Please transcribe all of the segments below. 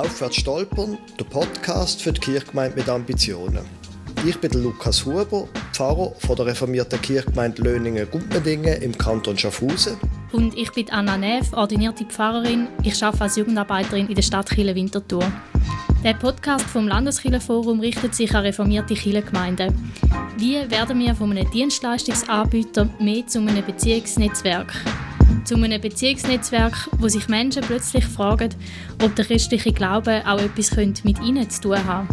«Aufwärts stolpern», der Podcast für die Kirchgemeinde mit Ambitionen. Ich bin Lukas Huber, Pfarrer von der reformierten Kirchgemeinde Löningen-Gumpendingen im Kanton Schaffhausen. Und ich bin Anna Neff, ordinierte Pfarrerin. Ich arbeite als Jugendarbeiterin in der Stadtkirche Winterthur. Der Podcast vom Landeskirchenforum richtet sich an reformierte Kirchengemeinden. Wie werden wir von einem Dienstleistungsanbieter mehr zu einem Beziehungsnetzwerk? Zu einem Beziehungsnetzwerk, wo sich Menschen plötzlich fragen, ob der christliche Glaube auch etwas mit ihnen zu tun haben.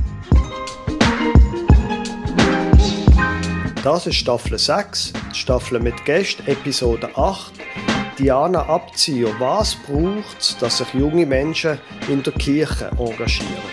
Das ist Staffel 6, die Staffel mit Gästen, Episode 8. Diana Abzieher, was braucht es, dass sich junge Menschen in der Kirche engagieren?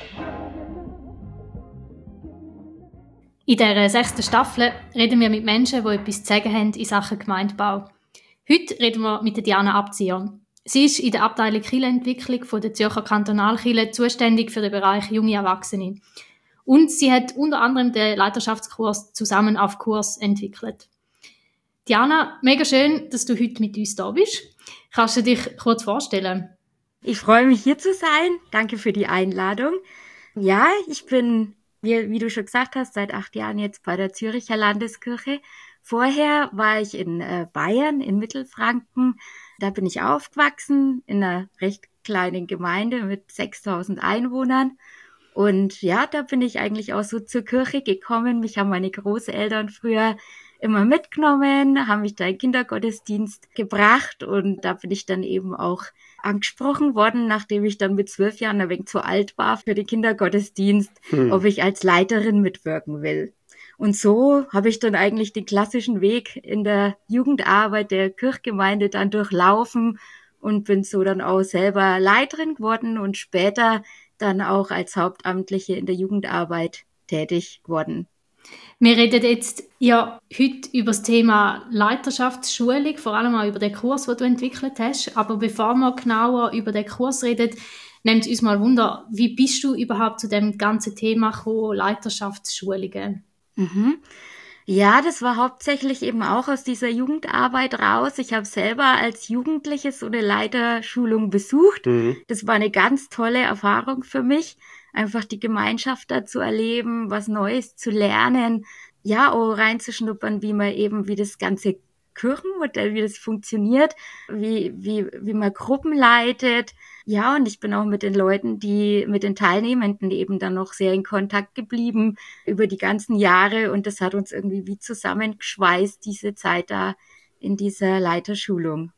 In dieser 6. Staffel reden wir mit Menschen, die etwas zu sagen haben in Sachen Gemeindebau. Heute reden wir mit Diana Abzieher. Sie ist in der Abteilung Kirchenentwicklung von der Zürcher Kantonalkirche zuständig für den Bereich junge Erwachsene. Und sie hat unter anderem den Leiterschaftskurs «Zusammen auf Kurs» entwickelt. Diana, mega schön, dass du heute mit uns da bist. Kannst du dich kurz vorstellen? Ich freue mich, hier zu sein. Danke für die Einladung. Ja, ich bin, wie du schon gesagt hast, seit 8 Jahren jetzt bei der Zürcher Landeskirche. Vorher war ich in Bayern, in Mittelfranken. Da bin ich aufgewachsen, in einer recht kleinen Gemeinde mit 6.000 Einwohnern. Und ja, da bin ich eigentlich auch so zur Kirche gekommen. Mich haben meine Großeltern früher immer mitgenommen, haben mich da in den Kindergottesdienst gebracht und da bin ich dann eben auch angesprochen worden, nachdem ich dann mit 12 Jahren ein wenig zu alt war für den Kindergottesdienst, ob ich als Leiterin mitwirken will. Und so habe ich dann eigentlich den klassischen Weg in der Jugendarbeit der Kirchgemeinde dann durchlaufen und bin so dann auch selber Leiterin geworden und später dann auch als Hauptamtliche in der Jugendarbeit tätig geworden. Wir reden jetzt ja heute über das Thema Leiterschaftsschulung, vor allem auch über den Kurs, den du entwickelt hast. Aber bevor wir genauer über den Kurs reden, nimmt uns mal Wunder, wie bist du überhaupt zu dem ganzen Thema gekommen, Leiterschaftsschulungen? Ja, das war hauptsächlich eben auch aus dieser Jugendarbeit raus. Ich habe selber als Jugendliche so eine Leiterschulung besucht. Das war eine ganz tolle Erfahrung für mich, einfach die Gemeinschaft da zu erleben, was Neues zu lernen, ja, auch reinzuschnuppern, wie das ganze Kirchenmodell, wie das funktioniert, wie man Gruppen leitet. Ja, und ich bin auch mit den Leuten, mit den Teilnehmenden eben dann noch sehr in Kontakt geblieben über die ganzen Jahre und das hat uns irgendwie wie zusammengeschweißt, diese Zeit da in dieser Leiterschulung.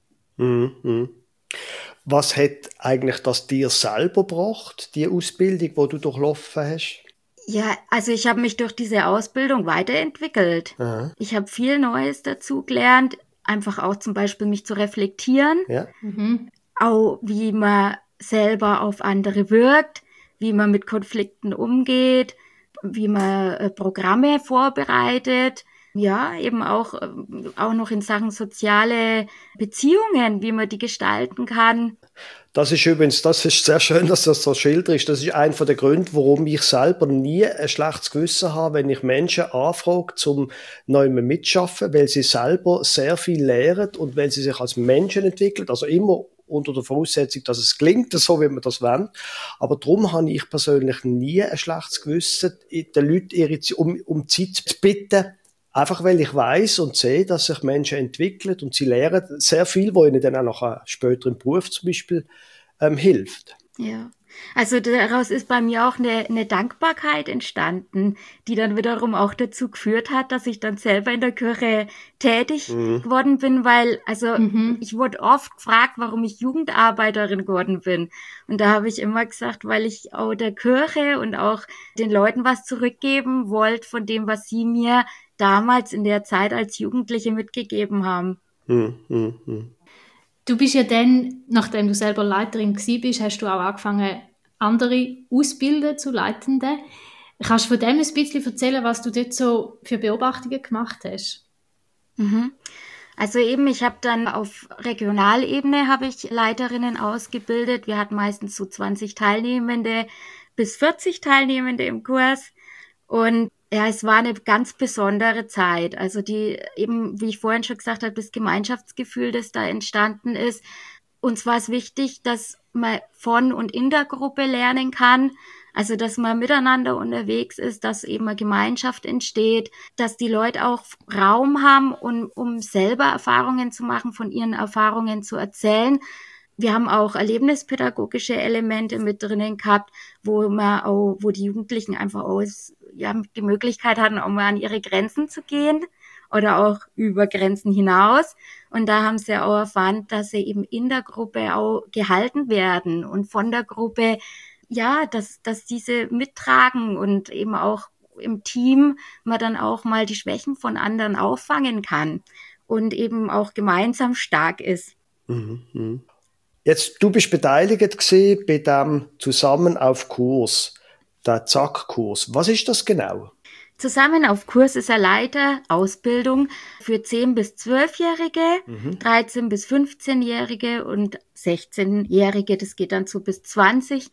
Was hat eigentlich das dir selber gebracht, die Ausbildung, die du durchlaufen hast? Ja, also ich habe mich durch diese Ausbildung weiterentwickelt. Aha. Ich habe viel Neues dazu gelernt, einfach auch zum Beispiel mich zu reflektieren, Ja. auch wie man selber auf andere wirkt, wie man mit Konflikten umgeht, wie man Programme vorbereitet. Ja, eben auch noch in Sachen soziale Beziehungen, wie man die gestalten kann. Das ist sehr schön, dass das so schilderst. Das ist einer der Gründe, warum ich selber nie ein schlechtes Gewissen habe, wenn ich Menschen anfrage, zum neu mitschaffen, weil sie selber sehr viel lernen und weil sie sich als Menschen entwickeln. Also immer unter der Voraussetzung, dass es gelingt, so wie man das will. Aber darum habe ich persönlich nie ein schlechtes Gewissen, den Leuten um Zeit zu bitten. Einfach weil ich weiss und sehe, dass sich Menschen entwickeln und sie lernen sehr viel, wo ihnen dann auch noch später im Beruf zum Beispiel hilft. Ja, also daraus ist bei mir auch eine Dankbarkeit entstanden, die dann wiederum auch dazu geführt hat, dass ich dann selber in der Kirche tätig geworden bin, weil ich wurde oft gefragt, warum ich Jugendarbeiterin geworden bin. Und da habe ich immer gesagt, weil ich auch der Kirche und auch den Leuten was zurückgeben wollte von dem, was sie mir damals in der Zeit als Jugendliche mitgegeben haben. Du bist ja dann, nachdem du selber Leiterin gewesen bist, hast du auch angefangen, andere ausbilden zu Leitenden. Kannst du von dem ein bisschen erzählen, was du dort so für Beobachtungen gemacht hast? Also eben, ich habe dann auf Regionalebene habe ich Leiterinnen ausgebildet. Wir hatten meistens so 20 Teilnehmende bis 40 Teilnehmende im Kurs. Und ja, es war eine ganz besondere Zeit. Also die eben, wie ich vorhin schon gesagt habe, das Gemeinschaftsgefühl, das da entstanden ist, uns war es wichtig, dass man von und in der Gruppe lernen kann, also dass man miteinander unterwegs ist, dass eben eine Gemeinschaft entsteht, dass die Leute auch Raum haben, um selber Erfahrungen zu machen, von ihren Erfahrungen zu erzählen. Wir haben auch erlebnispädagogische Elemente mit drinnen gehabt, wo die Jugendlichen einfach auch die Möglichkeit hatten, auch mal an ihre Grenzen zu gehen oder auch über Grenzen hinaus. Und da haben sie auch erfahren, dass sie eben in der Gruppe auch gehalten werden und von der Gruppe, ja, dass diese mittragen und eben auch im Team man dann auch mal die Schwächen von anderen auffangen kann und eben auch gemeinsam stark ist. Jetzt, du bist beteiligt gewesen bei dem Zusammen auf Kurs, der Zack-Kurs. Was ist das genau? Zusammen auf Kurs ist eine Leiterausbildung für 10- bis 12-Jährige, 13- bis 15-Jährige und 16-Jährige. Das geht dann so bis 20,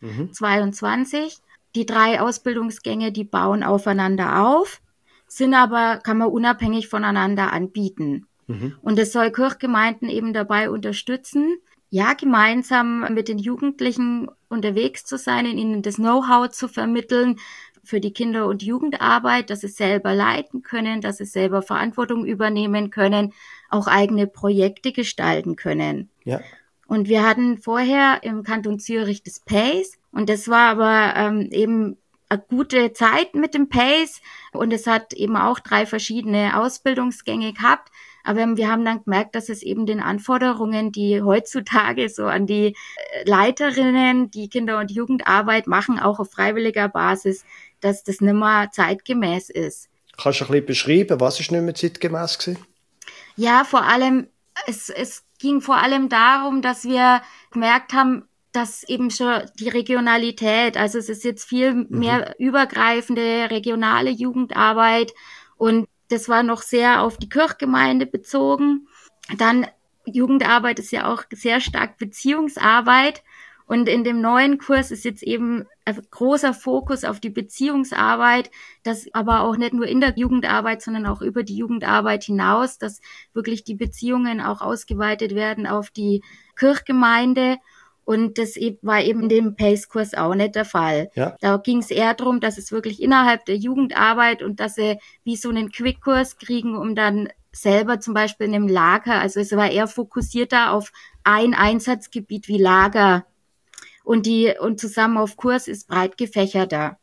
22. Die 3 Ausbildungsgänge, die bauen aufeinander auf, kann man unabhängig voneinander anbieten. Und es soll Kirchgemeinden eben dabei unterstützen, ja, gemeinsam mit den Jugendlichen unterwegs zu sein, ihnen das Know-how zu vermitteln für die Kinder- und Jugendarbeit, dass sie selber leiten können, dass sie selber Verantwortung übernehmen können, auch eigene Projekte gestalten können. Ja. Und wir hatten vorher im Kanton Zürich das PACE und das war aber eben eine gute Zeit mit dem PACE und es hat eben auch 3 verschiedene Ausbildungsgänge gehabt. Aber wir haben dann gemerkt, dass es eben den Anforderungen, die heutzutage so an die Leiterinnen, die Kinder- und Jugendarbeit machen, auch auf freiwilliger Basis, dass das nicht mehr zeitgemäß ist. Kannst du ein bisschen beschreiben, was ist nicht mehr zeitgemäß gewesen? Ja, vor allem, es ging vor allem darum, dass wir gemerkt haben, dass eben schon die Regionalität, also es ist jetzt viel mehr übergreifende regionale Jugendarbeit und das war noch sehr auf die Kirchgemeinde bezogen. Dann Jugendarbeit ist ja auch sehr stark Beziehungsarbeit. Und in dem neuen Kurs ist jetzt eben ein großer Fokus auf die Beziehungsarbeit, das aber auch nicht nur in der Jugendarbeit, sondern auch über die Jugendarbeit hinaus, dass wirklich die Beziehungen auch ausgeweitet werden auf die Kirchgemeinde. Und das war eben in dem PACE-Kurs auch nicht der Fall. Ja. Da ging es eher darum, dass es wirklich innerhalb der Jugendarbeit und dass sie wie so einen Quick-Kurs kriegen, um dann selber zum Beispiel in einem Lager, also es war eher fokussierter auf ein Einsatzgebiet wie Lager. Und zusammen auf Kurs ist breit gefächerter.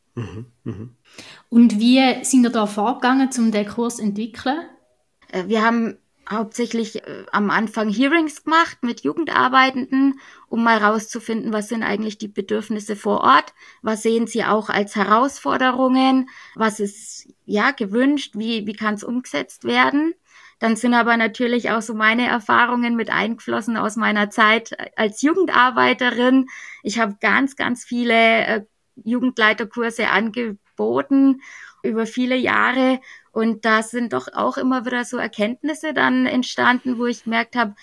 Und wie sind ihr da vorgegangen, um den Kurs zu entwickeln? Wir haben hauptsächlich am Anfang Hearings gemacht mit Jugendarbeitenden, um mal rauszufinden, was sind eigentlich die Bedürfnisse vor Ort, was sehen sie auch als Herausforderungen, was ist ja gewünscht, wie kann es umgesetzt werden. Dann sind aber natürlich auch so meine Erfahrungen mit eingeflossen aus meiner Zeit als Jugendarbeiterin. Ich habe ganz, ganz viele Jugendleiterkurse angeboten über viele Jahre. Und da sind doch auch immer wieder so Erkenntnisse dann entstanden, wo ich gemerkt habe,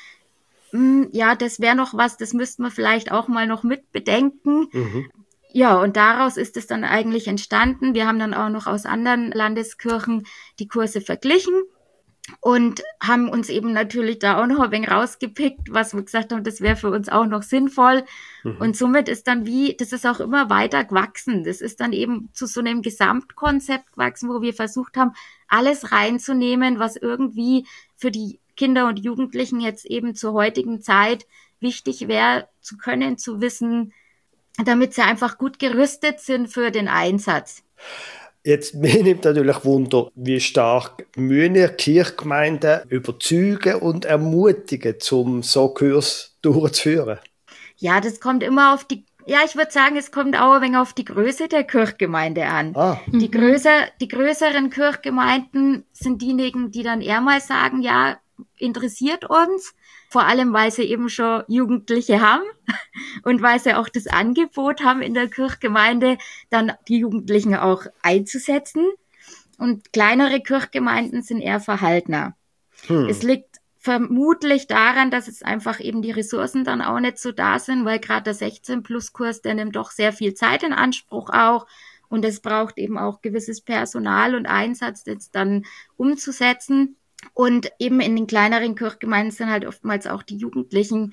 ja, das wäre noch was, das müssten wir vielleicht auch mal noch mit bedenken. Ja, und daraus ist es dann eigentlich entstanden. Wir haben dann auch noch aus anderen Landeskirchen die Kurse verglichen und haben uns eben natürlich da auch noch ein wenig rausgepickt, was wir gesagt haben, das wäre für uns auch noch sinnvoll. Und somit ist dann das ist auch immer weiter gewachsen. Das ist dann eben zu so einem Gesamtkonzept gewachsen, wo wir versucht haben, alles reinzunehmen, was irgendwie für die Kinder und Jugendlichen jetzt eben zur heutigen Zeit wichtig wäre, zu können, zu wissen, damit sie einfach gut gerüstet sind für den Einsatz. Jetzt, mir nimmt natürlich Wunder, wie stark müssen ihr Kirchgemeinden überzeugen und ermutigen, um so Kurs durchzuführen? Ja, das kommt immer ich würde sagen, es kommt auch ein wenig auf die Größe der Kirchgemeinde an. Die größeren Kirchgemeinden sind diejenigen, die dann eher mal sagen, ja, interessiert uns. Vor allem, weil sie eben schon Jugendliche haben und weil sie auch das Angebot haben in der Kirchgemeinde, dann die Jugendlichen auch einzusetzen. Und kleinere Kirchgemeinden sind eher verhaltener. Es liegt vermutlich daran, dass es einfach eben die Ressourcen dann auch nicht so da sind, weil gerade der 16-Plus-Kurs, der nimmt doch sehr viel Zeit in Anspruch auch. Und es braucht eben auch gewisses Personal und Einsatz, das dann umzusetzen. Und eben in den kleineren Kirchgemeinden sind halt oftmals auch die Jugendlichen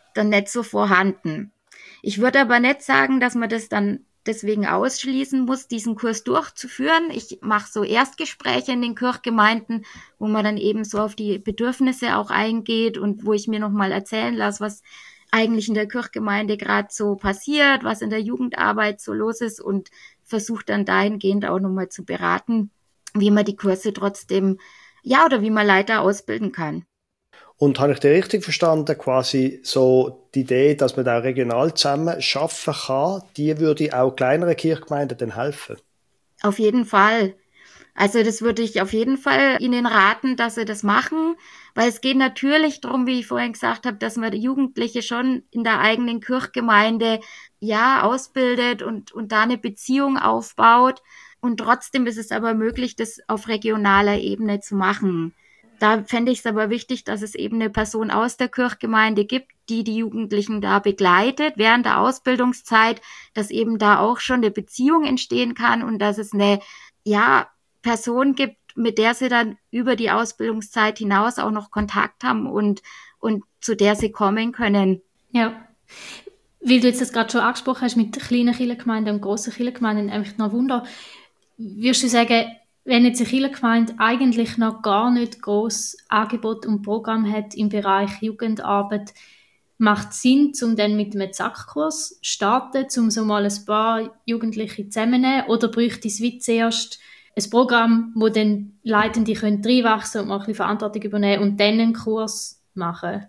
dann nicht so vorhanden. Ich würde aber nicht sagen, dass man das dann deswegen ausschließen muss, diesen Kurs durchzuführen. Ich mache so Erstgespräche in den Kirchgemeinden, wo man dann eben so auf die Bedürfnisse auch eingeht und wo ich mir nochmal erzählen lasse, was eigentlich in der Kirchgemeinde gerade so passiert, was in der Jugendarbeit so los ist und versuche dann dahingehend auch nochmal zu beraten, wie man die Kurse trotzdem, oder wie man Leiter ausbilden kann. Und habe ich dir richtig verstanden, quasi so die Idee, dass man da regional zusammen schaffen kann, die würde auch kleineren Kirchgemeinden dann helfen? Auf jeden Fall. Also das würde ich auf jeden Fall Ihnen raten, dass Sie das machen, weil es geht natürlich darum, wie ich vorhin gesagt habe, dass man die Jugendliche schon in der eigenen Kirchgemeinde ausbildet und da eine Beziehung aufbaut. Und trotzdem ist es aber möglich, das auf regionaler Ebene zu machen. Da fände ich es aber wichtig, dass es eben eine Person aus der Kirchgemeinde gibt, die Jugendlichen da begleitet während der Ausbildungszeit, dass eben da auch schon eine Beziehung entstehen kann und dass es eine Person gibt, mit der sie dann über die Ausbildungszeit hinaus auch noch Kontakt haben und zu der sie kommen können. Ja, weil du jetzt das gerade schon angesprochen hast mit kleinen Kirchengemeinden und grossen Kirchengemeinden, einfach noch Wunder. Würdest du sagen, wenn jetzt eine Kirchengemeinde eigentlich noch gar nicht gross Angebot und Programm hat im Bereich Jugendarbeit, macht es Sinn, um dann mit einem Zack-Kurs zu starten, um so mal ein paar Jugendliche zusammenzunehmen? Oder bräuchte es wie zuerst ein Programm, wo dann Leitende reinwachsen und mal ein bisschen Verantwortung übernehmen und dann einen Kurs machen?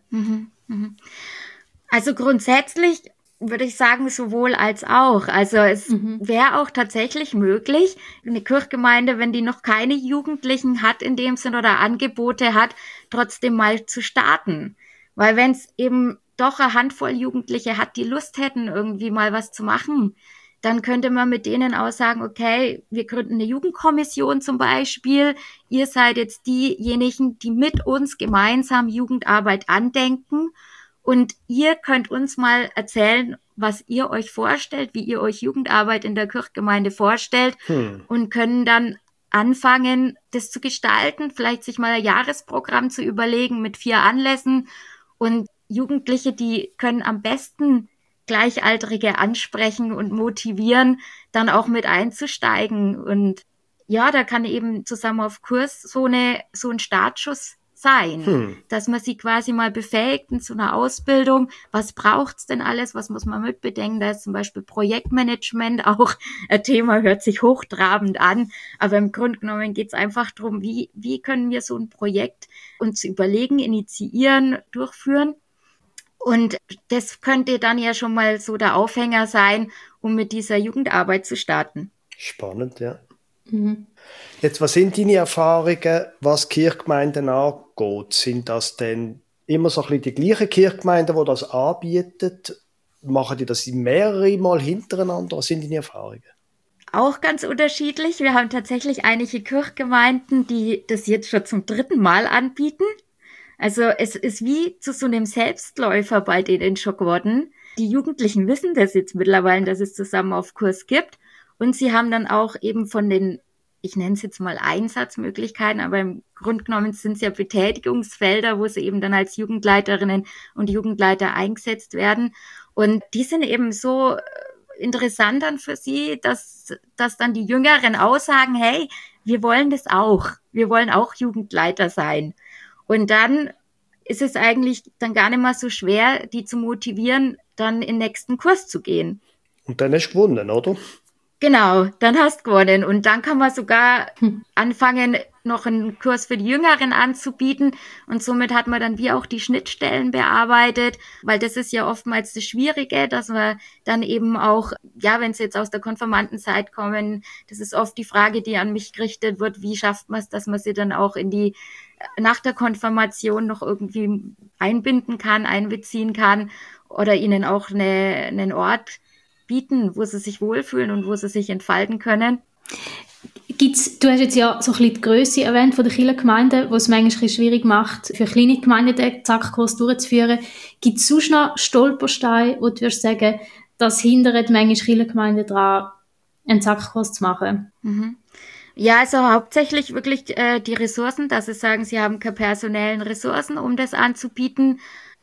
Also grundsätzlich würde ich sagen, sowohl als auch. Also es wäre auch tatsächlich möglich, eine Kirchgemeinde, wenn die noch keine Jugendlichen hat in dem Sinn oder Angebote hat, trotzdem mal zu starten. Weil wenn es eben doch eine Handvoll Jugendliche hat, die Lust hätten, irgendwie mal was zu machen, dann könnte man mit denen auch sagen, okay, wir gründen eine Jugendkommission zum Beispiel. Ihr seid jetzt diejenigen, die mit uns gemeinsam Jugendarbeit andenken. Und ihr könnt uns mal erzählen, was ihr euch vorstellt, wie ihr euch Jugendarbeit in der Kirchgemeinde vorstellt und können dann anfangen, das zu gestalten, vielleicht sich mal ein Jahresprogramm zu überlegen mit 4 Anlässen. Und Jugendliche, die können am besten Gleichaltrige ansprechen und motivieren, dann auch mit einzusteigen. Und da kann eben zusammen auf Kurs so ein Startschuss sein, dass man sie quasi mal befähigt in so einer Ausbildung. Was braucht's denn alles? Was muss man mitbedenken? Da ist zum Beispiel Projektmanagement auch ein Thema, hört sich hochtrabend an, aber im Grunde genommen geht's einfach darum, wie können wir so ein Projekt uns überlegen, initiieren, durchführen. Und das könnte dann ja schon mal so der Aufhänger sein, um mit dieser Jugendarbeit zu starten. Spannend, ja. Jetzt, was sind deine Erfahrungen, was Kirchgemeinden angeht? Sind das denn immer so ein bisschen die gleichen Kirchgemeinden, die das anbieten? Machen die das mehrere Mal hintereinander? Was sind deine Erfahrungen? Auch ganz unterschiedlich. Wir haben tatsächlich einige Kirchgemeinden, die das jetzt schon zum 3. Mal anbieten. Also es ist wie zu so einem Selbstläufer bei denen schon geworden. Die Jugendlichen wissen das jetzt mittlerweile, dass es zusammen auf Kurs gibt. Und sie haben dann auch eben von den, ich nenne es jetzt mal Einsatzmöglichkeiten, aber im Grunde genommen sind es ja Betätigungsfelder, wo sie eben dann als Jugendleiterinnen und Jugendleiter eingesetzt werden. Und die sind eben so interessant dann für sie, dass dann die Jüngeren aussagen, hey, wir wollen das auch. Wir wollen auch Jugendleiter sein. Und dann ist es eigentlich dann gar nicht mehr so schwer, die zu motivieren, dann in den nächsten Kurs zu gehen. Und dann hast du gewonnen, oder? Genau, dann hast du gewonnen. Und dann kann man sogar anfangen, noch einen Kurs für die Jüngeren anzubieten. Und somit hat man dann wie auch die Schnittstellen bearbeitet, weil das ist ja oftmals das Schwierige, dass man dann eben auch, wenn sie jetzt aus der Konfirmandenzeit kommen, das ist oft die Frage, die an mich gerichtet wird, wie schafft man es, dass man sie dann auch nach der Konfirmation noch irgendwie einbeziehen kann oder ihnen auch einen Ort bieten, wo sie sich wohlfühlen und wo sie sich entfalten können. Du hast jetzt ja so ein bisschen die Grösse erwähnt von der Kirchengemeinde, wo es manchmal ein bisschen schwierig macht, für kleine Gemeinden den Zack-Kurs durchzuführen. Gibt es sonst noch Stolpersteine, wo du würdest sagen, das hindert manchmal Kirchengemeinden daran, einen Zack-Kurs zu machen? Ja, also hauptsächlich wirklich die Ressourcen, dass sie sagen, sie haben keine personellen Ressourcen, um das anzubieten.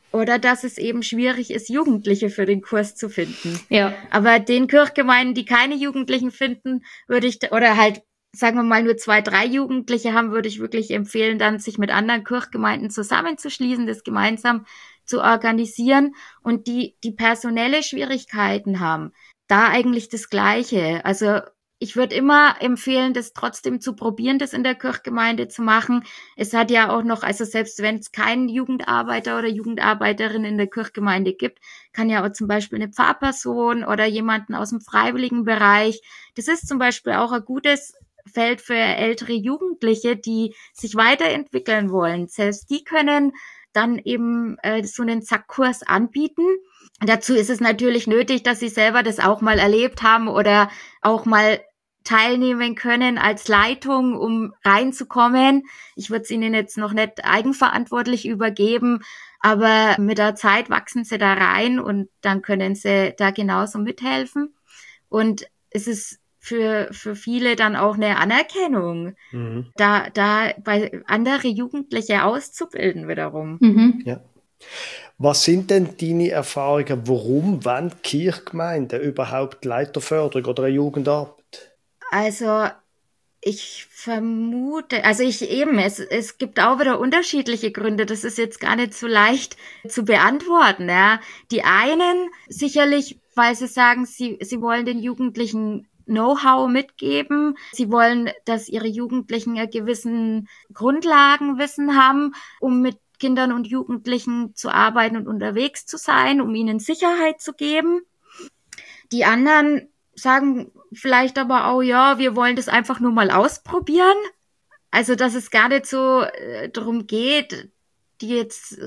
oder dass es eben schwierig ist, Jugendliche für den Kurs zu finden. Ja. Aber den Kirchgemeinden, die keine Jugendlichen finden, würde ich, oder halt, sagen wir mal, nur 2, 3 Jugendliche haben, würde ich wirklich empfehlen, dann sich mit anderen Kirchgemeinden zusammenzuschließen, das gemeinsam zu organisieren, und die personelle Schwierigkeiten haben, da eigentlich das Gleiche. Also ich würde immer empfehlen, das trotzdem zu probieren, das in der Kirchgemeinde zu machen. Es hat ja auch noch, also selbst wenn es keinen Jugendarbeiter oder Jugendarbeiterin in der Kirchgemeinde gibt, kann ja auch zum Beispiel eine Pfarrperson oder jemanden aus dem Freiwilligenbereich. Das ist zum Beispiel auch ein gutes Feld für ältere Jugendliche, die sich weiterentwickeln wollen. Selbst die können dann eben so einen Sackkurs anbieten. Dazu ist es natürlich nötig, dass sie selber das auch mal erlebt haben oder auch mal teilnehmen können als Leitung, um reinzukommen. Ich würde es ihnen jetzt noch nicht eigenverantwortlich übergeben, aber mit der Zeit wachsen sie da rein und dann können sie da genauso mithelfen. Und es ist für viele dann auch eine Anerkennung, da bei andere Jugendliche auszubilden wiederum. Mhm. Ja. Was sind denn deine Erfahrungen? Warum wollen Kirchgemeinden überhaupt Leiterförderung oder eine Jugendarbeit? Also ich vermute, es gibt auch wieder unterschiedliche Gründe. Das ist jetzt gar nicht so leicht zu beantworten. Ja. Die einen sicherlich, weil sie sagen, sie wollen den Jugendlichen Know-how mitgeben. Sie wollen, dass ihre Jugendlichen einen gewissen Grundlagenwissen haben, um mit Kindern und Jugendlichen zu arbeiten und unterwegs zu sein, um ihnen Sicherheit zu geben. Die anderen sagen vielleicht aber auch, ja, wir wollen das einfach nur mal ausprobieren. Also, dass es gar nicht so darum geht, die jetzt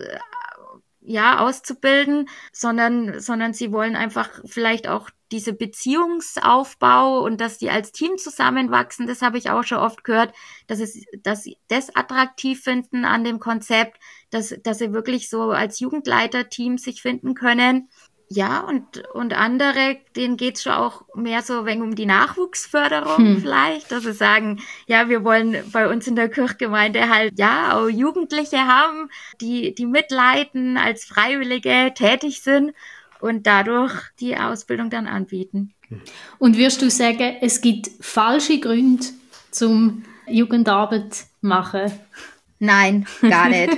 auszubilden, sondern sie wollen einfach vielleicht auch diese Beziehungsaufbau und dass die als Team zusammenwachsen. Das habe ich auch schon oft gehört, dass sie das attraktiv finden an dem Konzept, dass sie wirklich so als Jugendleiterteam sich finden können. Ja, und andere, denen geht's schon auch mehr so ein wenig um die Nachwuchsförderung vielleicht, dass sie sagen, ja, wir wollen bei uns in der Kirchgemeinde halt, ja, auch Jugendliche haben, die mitleiten, als Freiwillige tätig sind und dadurch die Ausbildung dann anbieten. Und würdest du sagen, es gibt falsche Gründe zum Jugendarbeit zu machen? Nein, gar nicht.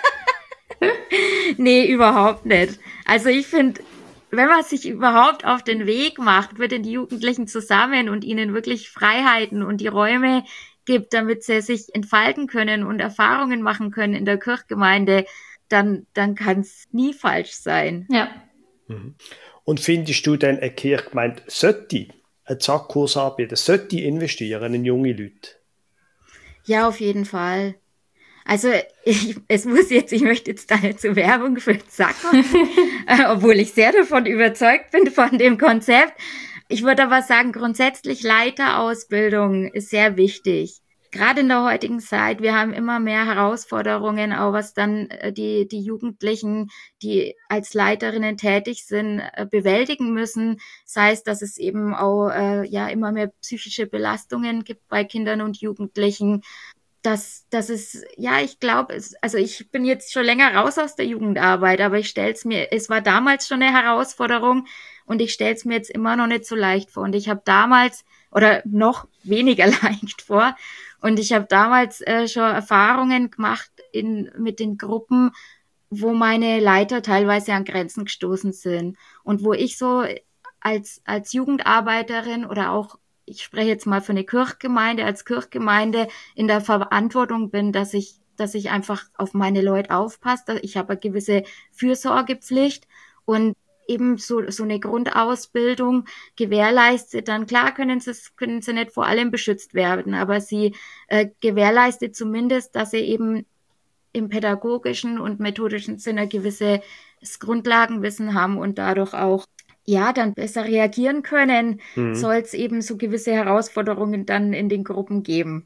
Nee, überhaupt nicht. Also ich finde, wenn man sich überhaupt auf den Weg macht mit den Jugendlichen zusammen und ihnen wirklich Freiheiten und die Räume gibt, damit sie sich entfalten können und Erfahrungen machen können in der Kirchgemeinde, dann kann es nie falsch sein. Ja. Und findest du denn, eine Kirchgemeinde sollte einen Sackkurs anbieten, sollte investieren in junge Leute? Ja, auf jeden Fall. Also ich möchte jetzt da nicht zur Werbung für Zack machen, obwohl ich sehr davon überzeugt bin von dem Konzept. Ich würde aber sagen, grundsätzlich Leiterausbildung ist sehr wichtig. Gerade in der heutigen Zeit, wir haben immer mehr Herausforderungen, auch was dann die Jugendlichen, die als Leiterinnen tätig sind, bewältigen müssen. Sei es, dass es eben auch immer mehr psychische Belastungen gibt bei Kindern und Jugendlichen. Das ist, ja, ich glaube, also ich bin jetzt schon länger raus aus der Jugendarbeit, aber es war damals schon eine Herausforderung und ich stelle es mir jetzt immer noch nicht so leicht vor. Und ich habe damals, oder noch weniger leicht vor, und ich habe damals schon Erfahrungen gemacht mit den Gruppen, wo meine Leiter teilweise an Grenzen gestoßen sind und wo ich so als Jugendarbeiterin oder auch, ich spreche jetzt mal für eine Kirchgemeinde, als Kirchgemeinde in der Verantwortung bin, dass ich einfach auf meine Leute aufpasse. Ich habe eine gewisse Fürsorgepflicht und eben so eine Grundausbildung gewährleistet. Dann klar können sie nicht vor allem beschützt werden, aber sie gewährleistet zumindest, dass sie eben im pädagogischen und methodischen Sinne gewisses Grundlagenwissen haben und dadurch auch dann besser reagieren können, soll es eben so gewisse Herausforderungen dann in den Gruppen geben.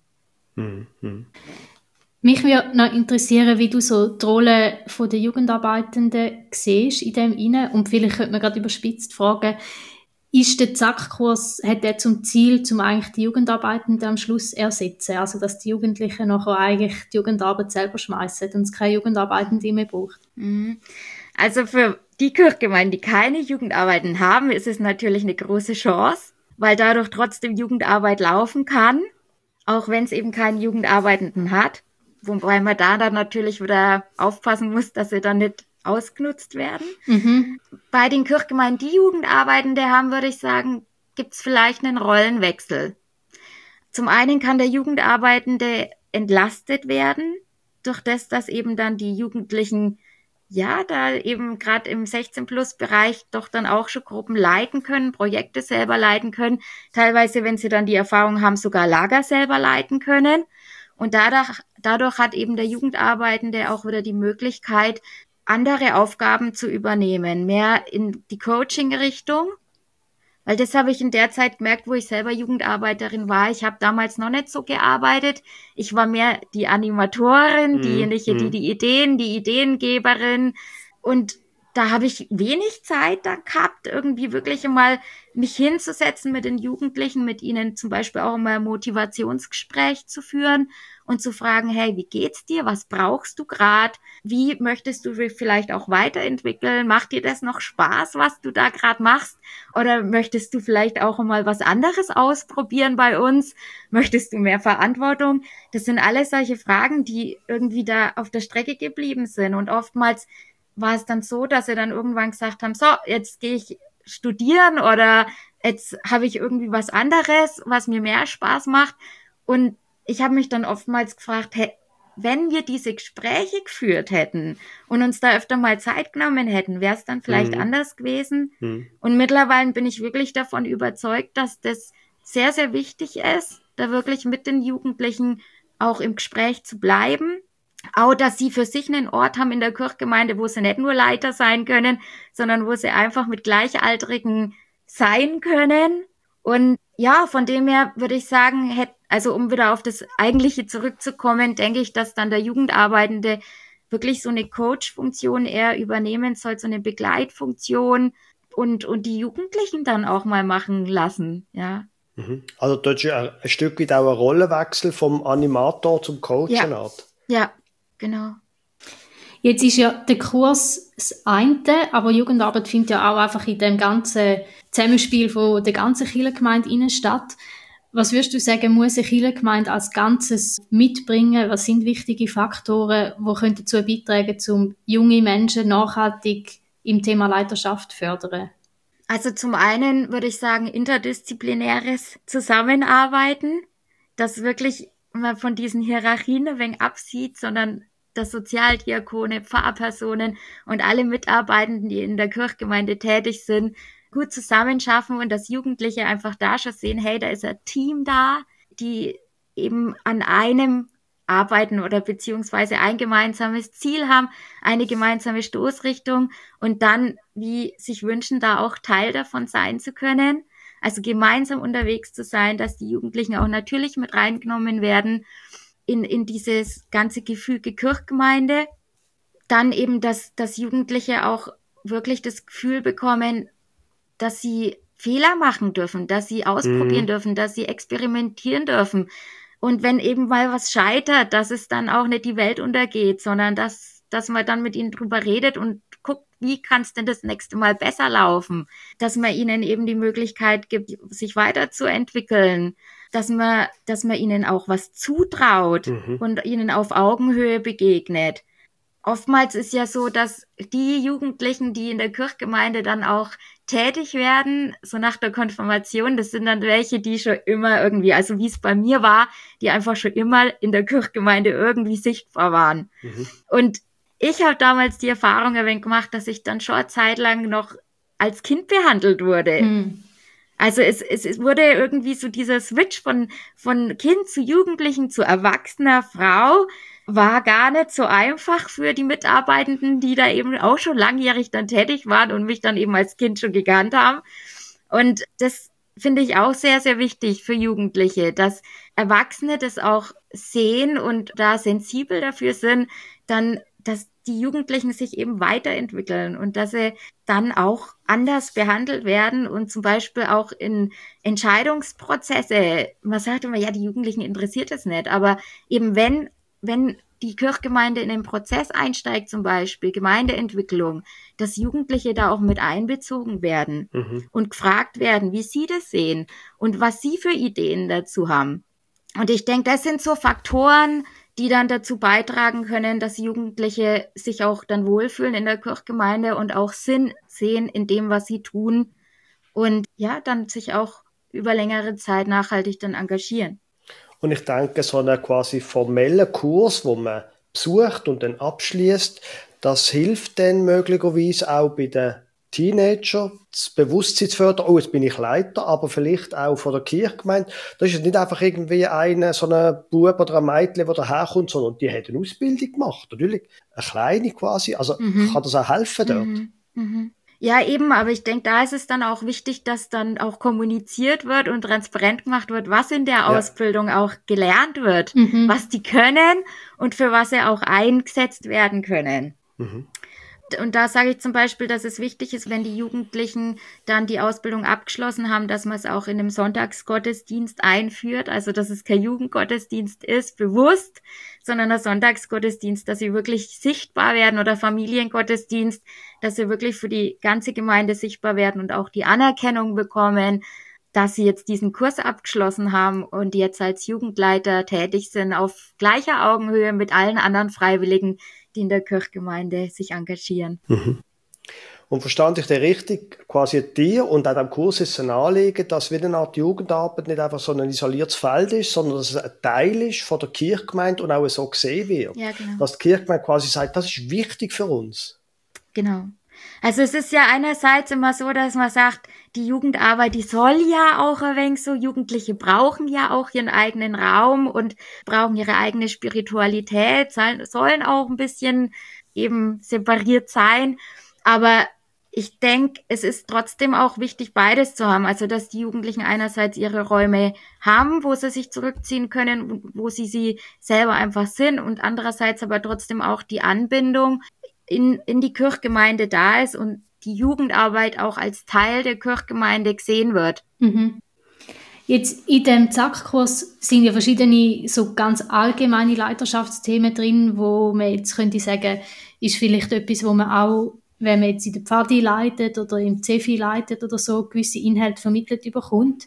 Mich würde noch interessieren, wie du so die Rolle der Jugendarbeitenden siehst in dem rein. Und vielleicht könnte man gerade überspitzt fragen, ist der Zackkurs, hat der zum Ziel, um eigentlich die Jugendarbeitenden am Schluss zu ersetzen? Also, dass die Jugendlichen nachher eigentlich die Jugendarbeit selber schmeißen und es keine Jugendarbeitende mehr braucht? Also für die Kirchgemeinden, die keine Jugendarbeiten haben, ist es natürlich eine große Chance, weil dadurch trotzdem Jugendarbeit laufen kann, auch wenn es eben keinen Jugendarbeitenden hat. Wobei man da dann natürlich wieder aufpassen muss, dass sie dann nicht ausgenutzt werden. Bei den Kirchgemeinden, die Jugendarbeitende haben, würde ich sagen, gibt es vielleicht einen Rollenwechsel. Zum einen kann der Jugendarbeitende entlastet werden, durch das, dass eben dann die Jugendlichen, ja, da eben gerade im 16-Plus-Bereich doch dann auch schon Gruppen leiten können, Projekte selber leiten können, teilweise, wenn sie dann die Erfahrung haben, sogar Lager selber leiten können. Und dadurch hat eben der Jugendarbeitende auch wieder die Möglichkeit, andere Aufgaben zu übernehmen, mehr in die Coaching-Richtung. Weil das habe ich in der Zeit gemerkt, wo ich selber Jugendarbeiterin war. Ich habe damals noch nicht so gearbeitet. Ich war mehr die Animatorin, diejenige, die Ideengeberin. Und da habe ich wenig Zeit da gehabt, irgendwie wirklich einmal mich hinzusetzen mit den Jugendlichen, mit ihnen zum Beispiel auch mal ein Motivationsgespräch zu führen und zu fragen, hey, wie geht's dir? Was brauchst du gerade? Wie möchtest du vielleicht auch weiterentwickeln? Macht dir das noch Spaß, was du da gerade machst? Oder möchtest du vielleicht auch mal was anderes ausprobieren bei uns? Möchtest du mehr Verantwortung? Das sind alles solche Fragen, die irgendwie da auf der Strecke geblieben sind. Und oftmals war es dann so, dass sie dann irgendwann gesagt haben, so, jetzt gehe ich studieren oder jetzt habe ich irgendwie was anderes, was mir mehr Spaß macht. Und ich habe mich dann oftmals gefragt, hey, wenn wir diese Gespräche geführt hätten und uns da öfter mal Zeit genommen hätten, wäre es dann vielleicht anders gewesen. Und mittlerweile bin ich wirklich davon überzeugt, dass das sehr, sehr wichtig ist, da wirklich mit den Jugendlichen auch im Gespräch zu bleiben. Auch, dass sie für sich einen Ort haben in der Kirchgemeinde, wo sie nicht nur Leiter sein können, sondern wo sie einfach mit Gleichaltrigen sein können. Und ja, von dem her würde ich sagen, also um wieder auf das Eigentliche zurückzukommen, denke ich, dass dann der Jugendarbeitende wirklich so eine Coach-Funktion eher übernehmen soll, so eine Begleitfunktion und die Jugendlichen dann auch mal machen lassen, ja. Also dort ist ein Stück weit auch ein Rollenwechsel vom Animator zum Coach. Ja, genau. Jetzt ist ja der Kurs das eine, aber Jugendarbeit findet ja auch einfach in dem ganzen Zusammenspiel von der ganzen Kirchengemeinde statt. Was würdest du sagen, muss eine Kirchengemeinde als Ganzes mitbringen? Was sind wichtige Faktoren, die können dazu beitragen, um junge Menschen nachhaltig im Thema Leiterschaft zu fördern? Also zum einen würde ich sagen, interdisziplinäres Zusammenarbeiten, dass wirklich man von diesen Hierarchien ein wenig absieht, sondern dass Sozialdiakone, Pfarrpersonen und alle Mitarbeitenden, die in der Kirchgemeinde tätig sind, gut zusammenschaffen und dass Jugendliche einfach da schon sehen, hey, da ist ein Team da, die eben an einem arbeiten oder beziehungsweise ein gemeinsames Ziel haben, eine gemeinsame Stoßrichtung und dann, wie sich wünschen, da auch Teil davon sein zu können. Also gemeinsam unterwegs zu sein, dass die Jugendlichen auch natürlich mit reingenommen werden in dieses ganze Gefüge Kirchgemeinde. Dann eben, dass Jugendliche auch wirklich das Gefühl bekommen, dass sie Fehler machen dürfen, dass sie ausprobieren dürfen, dass sie experimentieren dürfen. Und wenn eben mal was scheitert, dass es dann auch nicht die Welt untergeht, sondern dass man dann mit ihnen drüber redet und guckt, wie kann es denn das nächste Mal besser laufen? Dass man ihnen eben die Möglichkeit gibt, sich weiterzuentwickeln, dass man ihnen auch was zutraut und ihnen auf Augenhöhe begegnet. Oftmals ist ja so, dass die Jugendlichen, die in der Kirchgemeinde dann auch tätig werden, so nach der Konfirmation, das sind dann welche, die schon immer irgendwie, also wie es bei mir war, die einfach schon immer in der Kirchgemeinde irgendwie sichtbar waren. Und ich habe damals die Erfahrung ein wenig gemacht, dass ich dann schon eine Zeit lang noch als Kind behandelt wurde. Also es wurde irgendwie so dieser Switch von Kind zu Jugendlichen zu erwachsener Frau, war gar nicht so einfach für die Mitarbeitenden, die da eben auch schon langjährig dann tätig waren und mich dann eben als Kind schon gekannt haben. Und das finde ich auch sehr, sehr wichtig für Jugendliche, dass Erwachsene das auch sehen und da sensibel dafür sind, dann, dass die Jugendlichen sich eben weiterentwickeln und dass sie dann auch anders behandelt werden und zum Beispiel auch in Entscheidungsprozesse, man sagt immer, ja, die Jugendlichen interessiert es nicht, aber eben wenn die Kirchgemeinde in den Prozess einsteigt, zum Beispiel Gemeindeentwicklung, dass Jugendliche da auch mit einbezogen werden und gefragt werden, wie sie das sehen und was sie für Ideen dazu haben. Und ich denke, das sind so Faktoren, die dann dazu beitragen können, dass Jugendliche sich auch dann wohlfühlen in der Kirchgemeinde und auch Sinn sehen in dem, was sie tun und ja, dann sich auch über längere Zeit nachhaltig dann engagieren. Und ich denke, so einen quasi formellen Kurs, wo man besucht und dann abschließt, das hilft dann möglicherweise auch bei den Teenagern, das Bewusstsein zu fördern, oh, jetzt bin ich Leiter, aber vielleicht auch von der Kirchgemeinde. Das ist nicht einfach irgendwie so ein Bub oder ein Mädchen, der daherkommt, sondern die hat eine Ausbildung gemacht, natürlich. Eine kleine quasi, also kann das auch helfen dort? Ja, eben, aber ich denke, da ist es dann auch wichtig, dass dann auch kommuniziert wird und transparent gemacht wird, was in der Ausbildung auch gelernt wird, was die können und für was sie auch eingesetzt werden können. Und da sage ich zum Beispiel, dass es wichtig ist, wenn die Jugendlichen dann die Ausbildung abgeschlossen haben, dass man es auch in einem Sonntagsgottesdienst einführt, also dass es kein Jugendgottesdienst ist, bewusst, sondern ein Sonntagsgottesdienst, dass sie wirklich sichtbar werden oder Familiengottesdienst, dass sie wirklich für die ganze Gemeinde sichtbar werden und auch die Anerkennung bekommen, dass sie jetzt diesen Kurs abgeschlossen haben und jetzt als Jugendleiter tätig sind auf gleicher Augenhöhe mit allen anderen Freiwilligen, die in der Kirchgemeinde sich engagieren. Und verstand ich dir richtig, quasi dir und auch dem Kurs ist ein Anliegen, dass wie eine Art Jugendarbeit nicht einfach so ein isoliertes Feld ist, sondern dass es ein Teil ist von der Kirchgemeinde und auch so gesehen wird. Ja, genau. Dass die Kirchgemeinde quasi sagt, das ist wichtig für uns. Genau. Also es ist ja einerseits immer so, dass man sagt, die Jugendarbeit, die soll ja auch ein wenig so, Jugendliche brauchen ja auch ihren eigenen Raum und brauchen ihre eigene Spiritualität, sollen auch ein bisschen eben separiert sein, aber ich denke, es ist trotzdem auch wichtig, beides zu haben, also dass die Jugendlichen einerseits ihre Räume haben, wo sie sich zurückziehen können, wo sie selber einfach sind und andererseits aber trotzdem auch die Anbindung in die Kirchgemeinde da ist und die Jugendarbeit auch als Teil der Kirchgemeinde gesehen wird. Jetzt in dem ZAK-Kurs sind ja verschiedene so ganz allgemeine Leiterschaftsthemen drin, wo man jetzt könnte sagen, ist vielleicht etwas, wo man auch, wenn man jetzt in der Pfadi leitet oder im CEFI leitet oder so, gewisse Inhalte vermittelt bekommt.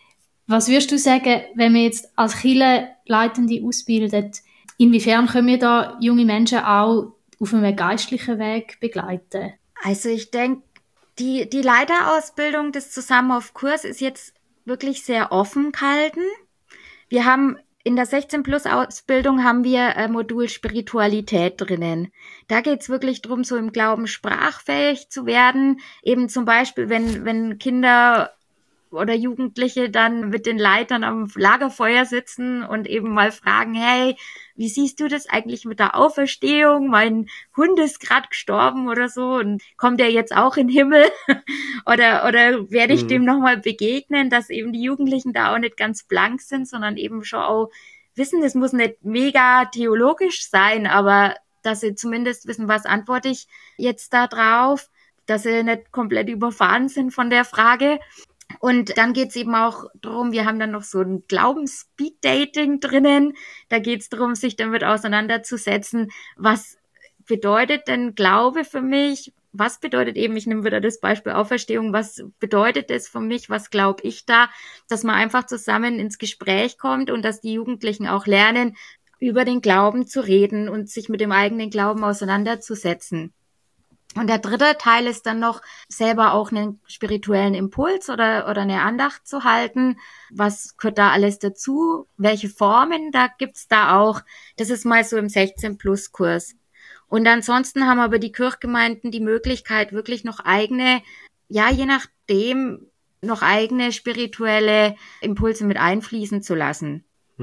Was würdest du sagen, wenn man jetzt als Kirchenleitende ausbildet, inwiefern können wir da junge Menschen auch auf einem geistlichen Weg begleiten? Also ich denke, die Leiterausbildung des Zusammenhofkurs ist jetzt wirklich sehr offen gehalten. Wir haben in der 16-Plus-Ausbildung haben wir ein Modul Spiritualität drinnen. Da geht's wirklich drum, so im Glauben sprachfähig zu werden. Eben zum Beispiel, wenn Kinder oder Jugendliche dann mit den Leitern am Lagerfeuer sitzen und eben mal fragen, hey, wie siehst du das eigentlich mit der Auferstehung? Mein Hund ist gerade gestorben oder so und kommt er jetzt auch in den Himmel? oder werde ich dem nochmal begegnen, dass eben die Jugendlichen da auch nicht ganz blank sind, sondern eben schon auch wissen, das muss nicht mega theologisch sein, aber dass sie zumindest wissen, was antworte ich jetzt da drauf, dass sie nicht komplett überfahren sind von der Frage. Und dann geht's eben auch darum, wir haben dann noch so ein Glaubens-Speed-Dating drinnen. Da geht's darum, sich damit auseinanderzusetzen, was bedeutet denn Glaube für mich? Was bedeutet eben, ich nehme wieder das Beispiel Auferstehung, was bedeutet es für mich? Was glaube ich da? Dass man einfach zusammen ins Gespräch kommt und dass die Jugendlichen auch lernen, über den Glauben zu reden und sich mit dem eigenen Glauben auseinanderzusetzen. Und der dritte Teil ist dann noch, selber auch einen spirituellen Impuls oder eine Andacht zu halten. Was gehört da alles dazu? Welche Formen da gibt's da auch? Das ist mal so im 16-Plus-Kurs. Und ansonsten haben aber die Kirchgemeinden die Möglichkeit, wirklich noch eigene, ja, je nachdem, noch eigene spirituelle Impulse mit einfließen zu lassen.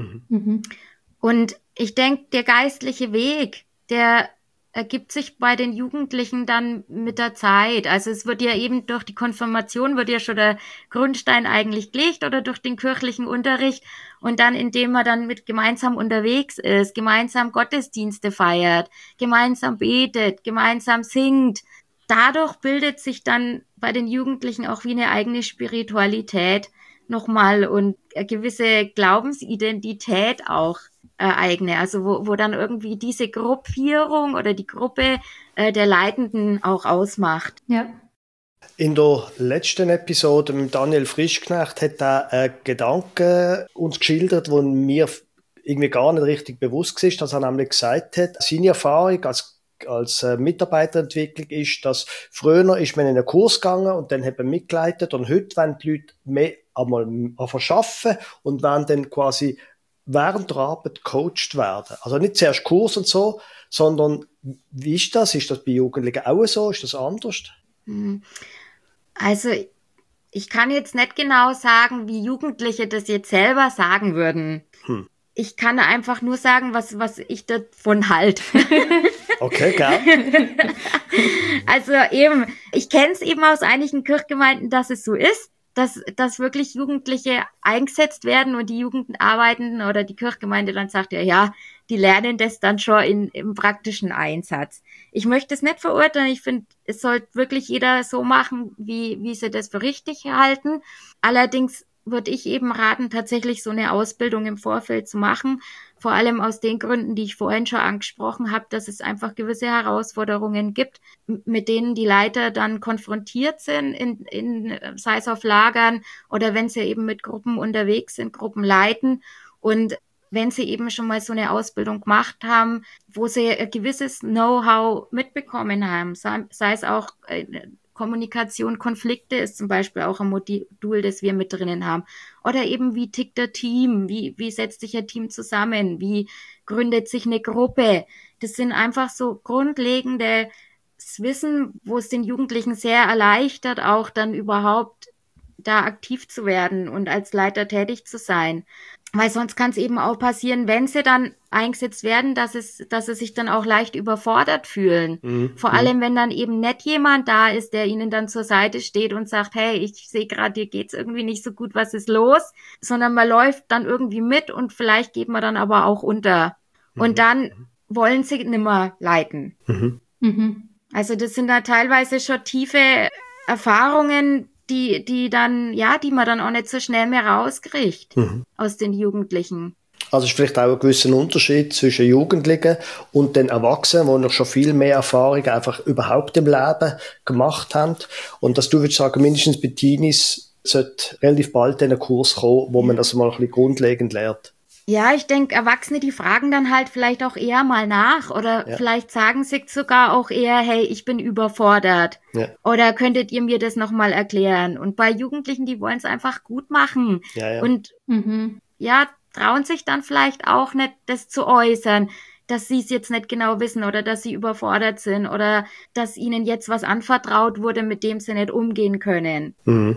Und ich denke, der geistliche Weg, der ergibt sich bei den Jugendlichen dann mit der Zeit. Also es wird ja eben durch die Konfirmation wird ja schon der Grundstein eigentlich gelegt oder durch den kirchlichen Unterricht und dann, indem man dann mit gemeinsam unterwegs ist, gemeinsam Gottesdienste feiert, gemeinsam betet, gemeinsam singt. Dadurch bildet sich dann bei den Jugendlichen auch wie eine eigene Spiritualität nochmal und eine gewisse Glaubensidentität auch. ereigne, also wo dann irgendwie diese Gruppierung oder die Gruppe der Leitenden auch ausmacht. Ja. In der letzten Episode mit Daniel Frischknecht hat er einen Gedanken uns geschildert, wo mir irgendwie gar nicht richtig bewusst war, dass er nämlich gesagt hat, seine Erfahrung als Mitarbeiterentwicklung ist, dass früher ist man in einen Kurs gegangen und dann hat man mitgeleitet und heute wollen die Leute mehr einmal verschaffen und werden dann quasi während der Arbeit gecoacht werden. Also nicht zuerst Kurs und so, sondern wie ist das? Ist das bei Jugendlichen auch so? Ist das anders? Also ich kann jetzt nicht genau sagen, wie Jugendliche das jetzt selber sagen würden. Ich kann einfach nur sagen, was ich davon halte. Okay, gell? Also eben, ich kenne es eben aus einigen Kirchgemeinden, dass es so ist, dass wirklich Jugendliche eingesetzt werden und die Jugendarbeitenden oder die Kirchgemeinde dann sagt, ja, die lernen das dann schon im praktischen Einsatz. Ich möchte es nicht verurteilen. Ich finde, es sollte wirklich jeder so machen, wie sie das für richtig halten. Allerdings würde ich eben raten, tatsächlich so eine Ausbildung im Vorfeld zu machen. Vor allem aus den Gründen, die ich vorhin schon angesprochen habe, dass es einfach gewisse Herausforderungen gibt, mit denen die Leiter dann konfrontiert sind, sei es auf Lagern oder wenn sie eben mit Gruppen unterwegs sind, Gruppen leiten. Und wenn sie eben schon mal so eine Ausbildung gemacht haben, wo sie ein gewisses Know-how mitbekommen haben, sei es auch Kommunikation, Konflikte ist zum Beispiel auch ein Modul, das wir mit drinnen haben. Oder eben, wie tickt der Team? Wie setzt sich ein Team zusammen? Wie gründet sich eine Gruppe? Das sind einfach so grundlegendes Wissen, wo es den Jugendlichen sehr erleichtert, auch dann überhaupt da aktiv zu werden und als Leiter tätig zu sein. Weil sonst kann es eben auch passieren, wenn sie dann eingesetzt werden, dass sie sich dann auch leicht überfordert fühlen. Vor allem, wenn dann eben nicht jemand da ist, der ihnen dann zur Seite steht und sagt, hey, ich sehe gerade, dir geht's irgendwie nicht so gut, was ist los? Sondern man läuft dann irgendwie mit und vielleicht geht man dann aber auch unter. Und dann wollen sie nimmer leiten. Also das sind da teilweise schon tiefe Erfahrungen, die man dann auch nicht so schnell mehr rauskriegt aus den Jugendlichen. Also ist vielleicht auch ein gewisser Unterschied zwischen Jugendlichen und den Erwachsenen, die noch schon viel mehr Erfahrung einfach überhaupt im Leben gemacht haben. Und dass du würdest sagen, mindestens bei Teenies sollte relativ bald einen Kurs kommen, wo man das mal ein bisschen grundlegend lernt. Ja, ich denke, Erwachsene, die fragen dann halt vielleicht auch eher mal nach oder vielleicht sagen sie sogar auch eher, hey, ich bin überfordert. Ja. Oder könntet ihr mir das nochmal erklären? Und bei Jugendlichen, die wollen es einfach gut machen. Ja. Und trauen sich dann vielleicht auch nicht, das zu äußern, dass sie es jetzt nicht genau wissen oder dass sie überfordert sind oder dass ihnen jetzt was anvertraut wurde, mit dem sie nicht umgehen können.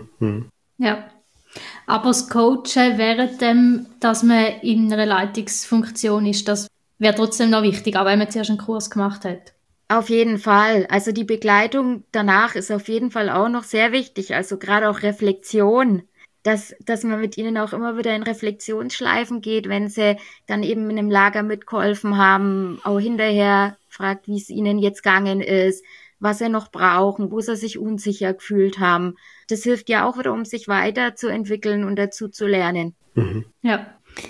Ja. Aber das Coachen während dem, dass man in einer Leitungsfunktion ist, das wäre trotzdem noch wichtig, auch wenn man zuerst einen Kurs gemacht hat. Auf jeden Fall. Also die Begleitung danach ist auf jeden Fall auch noch sehr wichtig. Also gerade auch Reflexion, dass man mit ihnen auch immer wieder in Reflexionsschleifen geht, wenn sie dann eben in einem Lager mitgeholfen haben, auch hinterher fragt, wie es ihnen jetzt gegangen ist, was sie noch brauchen, wo sie sich unsicher gefühlt haben. Das hilft ja auch wieder, um sich weiterzuentwickeln und dazu zu lernen. Ja.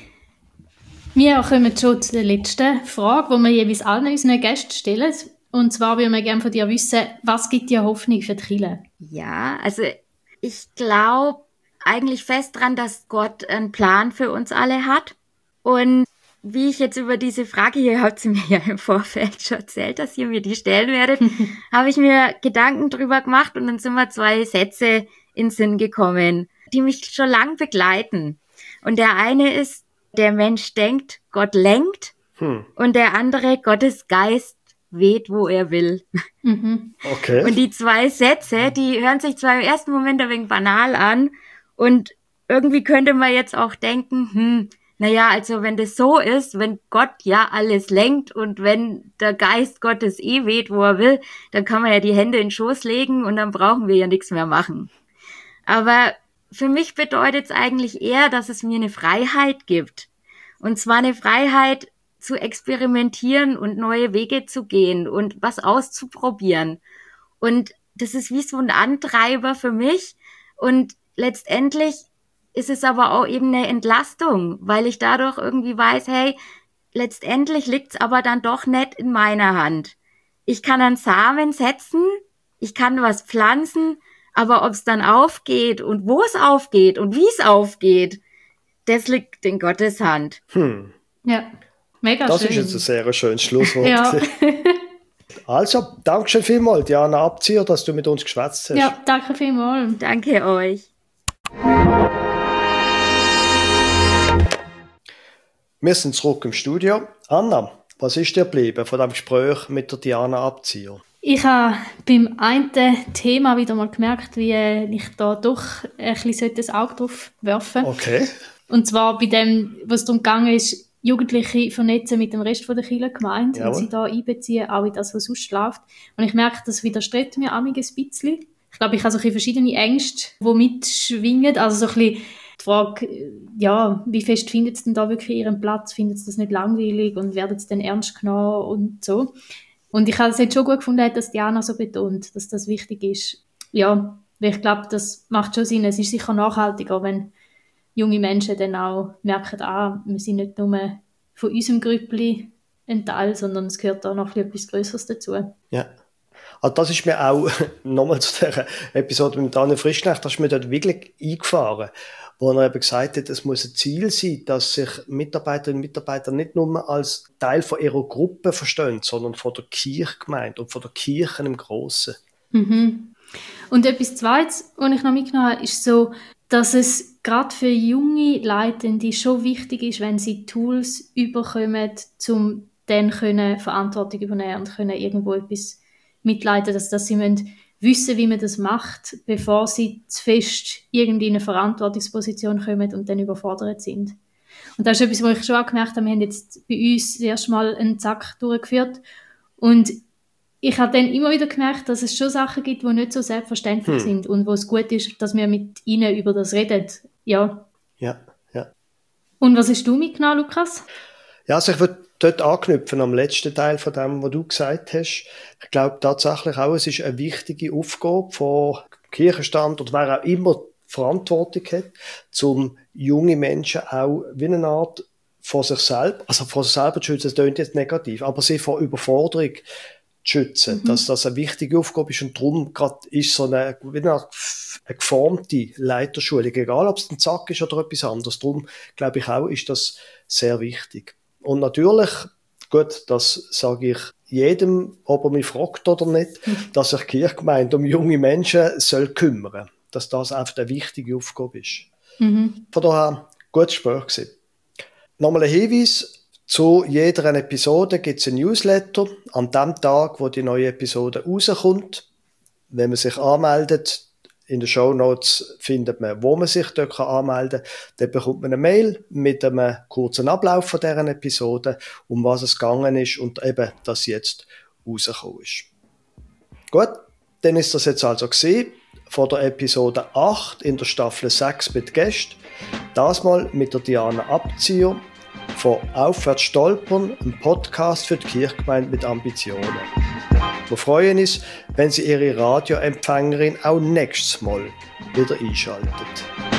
Wir kommen schon zu der letzten Frage, die wir jeweils allen unseren Gästen stellen. Und zwar würden wir gerne von dir wissen, was gibt dir Hoffnung für die Kirche? Ja, also ich glaube eigentlich fest dran, dass Gott einen Plan für uns alle hat. Und wie ich jetzt über diese Frage, hier habt ihr mir ja im Vorfeld schon erzählt, dass ihr mir die stellen werdet, habe ich mir Gedanken drüber gemacht und dann sind mir 2 Sätze in den Sinn gekommen, die mich schon lang begleiten. Und der eine ist, der Mensch denkt, Gott lenkt. Und der andere, Gottes Geist weht, wo er will. Okay. Und die 2 Sätze, die hören sich zwar im ersten Moment ein wenig banal an und irgendwie könnte man jetzt auch denken, naja, also wenn das so ist, wenn Gott ja alles lenkt und wenn der Geist Gottes weht, wo er will, dann kann man ja die Hände in den Schoß legen und dann brauchen wir ja nichts mehr machen. Aber für mich bedeutet es eigentlich eher, dass es mir eine Freiheit gibt. Und zwar eine Freiheit zu experimentieren und neue Wege zu gehen und was auszuprobieren. Und das ist wie so ein Antreiber für mich. Und letztendlich ist es aber auch eben eine Entlastung, weil ich dadurch irgendwie weiß, hey, letztendlich liegt's aber dann doch nicht in meiner Hand. Ich kann einen Samen setzen, ich kann was pflanzen, aber ob's dann aufgeht und wo es aufgeht und wie es aufgeht, das liegt in Gottes Hand. Ja, mega das schön. Das ist jetzt ein sehr schönes Schlusswort. Ja. Also, danke schön vielmals, Diana Abzieher, dass du mit uns geschwätzt hast. Ja, danke vielmals. Danke euch. Wir sind zurück im Studio. Anna, was ist dir geblieben von dem Gespräch mit der Diana Abzieher? Ich habe beim einen Thema wieder mal gemerkt, wie ich da doch ein bisschen das Auge drauf werfen sollte. Okay. Und zwar bei dem, was darum gegangen ist, Jugendliche vernetzen mit dem Rest der Kirchengemeinde und sie da einbeziehen, auch in das, was sonst läuft. Und ich merke, das widerstrebt mir ein bisschen. Ich glaube, ich habe so ein bisschen verschiedene Ängste, die mitschwingen. Also so ein bisschen die Frage, ja, wie fest findet es denn da wirklich ihren Platz? Findet es das nicht langweilig und werden es dann ernst genommen und so? Und ich habe es jetzt schon gut gefunden, dass Diana so betont, dass das wichtig ist. Ja, weil ich glaube, das macht schon Sinn. Es ist sicher nachhaltiger, wenn junge Menschen dann auch merken, wir sind nicht nur von unserem Grüppli ein Teil, sondern es gehört auch noch etwas Größeres dazu. Ja. Also das ist mir auch, nochmal zu dieser Episode mit Daniel Frischknecht, das ist mir dort wirklich eingefahren, wo er eben gesagt hat, es muss ein Ziel sein, dass sich Mitarbeiterinnen und Mitarbeiter nicht nur als Teil von ihrer Gruppe verstehen, sondern von der Kirchgemeinde und von der Kirche im Grossen. Mhm. Und etwas Zweites, was ich noch mitgenommen habe, ist so, dass es gerade für junge Leitende schon wichtig ist, wenn sie Tools überkommen, um dann Verantwortung übernehmen und können irgendwo etwas mitleiten, dass sie wissen, wie man das macht, bevor sie zu fest irgendwie in eine Verantwortungsposition kommen und dann überfordert sind. Und das ist etwas, was ich schon auch gemerkt habe. Wir haben jetzt bei uns das erste Mal einen Zack durchgeführt und ich habe dann immer wieder gemerkt, dass es schon Sachen gibt, die nicht so selbstverständlich sind und wo es gut ist, dass wir mit ihnen über das reden. Ja. Ja. Und was hast du mitgenommen, Lukas? Ja, also ich würde dort anknüpfen am letzten Teil von dem, was du gesagt hast. Ich glaube tatsächlich auch, es ist eine wichtige Aufgabe von Kirchenstand oder wer auch immer Verantwortung hat, um junge Menschen auch wie eine Art vor sich selber zu schützen, das klingt jetzt negativ, aber sie vor Überforderung zu schützen, dass das eine wichtige Aufgabe ist und darum gerade ist so eine geformte Leiterschulung, egal ob es ein Zack ist oder etwas anderes, darum glaube ich auch, ist das sehr wichtig. Und natürlich, gut, das sage ich jedem, ob er mich fragt oder nicht, dass sich die Kirchgemeinde um junge Menschen soll kümmern, dass das einfach eine wichtige Aufgabe ist. Von daher, gutes Gespräch gewesen. Nochmal ein Hinweis, zu jeder Episode gibt es ein Newsletter an dem Tag, wo die neue Episode rauskommt. Wenn man sich anmeldet, in den Shownotes findet man, wo man sich dort anmelden kann. Dann bekommt man eine Mail mit einem kurzen Ablauf von dieser Episode, um was es gegangen ist und eben, dass sie jetzt rausgekommen ist. Gut, dann ist das jetzt also gewesen von der Episode 8 in der Staffel 6 mit Gästen. Das mal mit der Diana Abzieher von Aufwärts stolpern, ein Podcast für die Kirchgemeinde mit Ambitionen. Wir freuen uns, wenn Sie Ihre Radioempfängerin auch nächstes Mal wieder einschaltet.